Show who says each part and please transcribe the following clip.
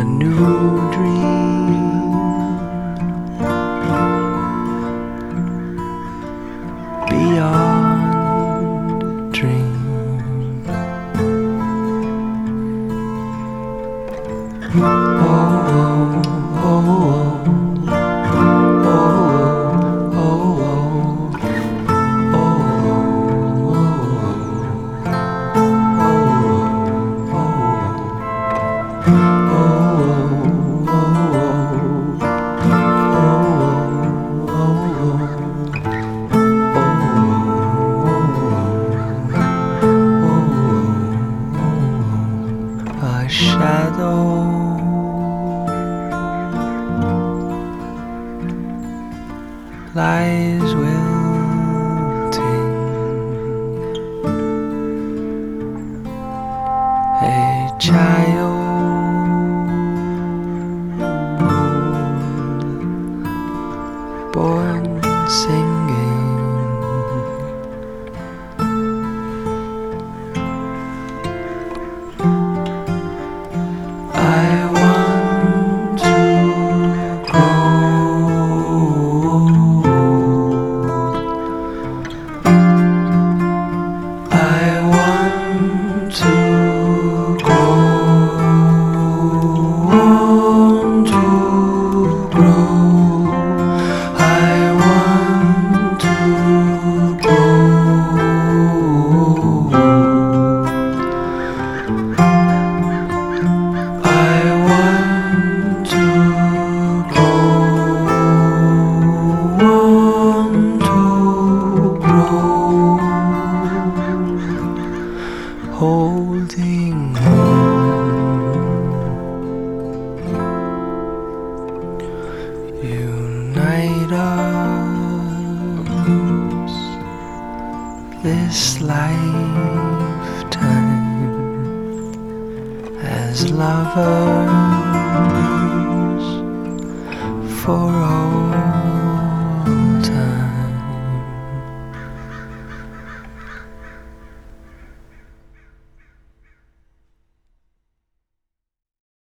Speaker 1: new dream beyond a dream. Oh, oh, oh, oh, a shadow lies wilting, a child born singing. I want to grow. I want to grow. Want to grow. I want to grow. I want to grow, want to grow, holding on. Unite us this lifetime as lovers for all time.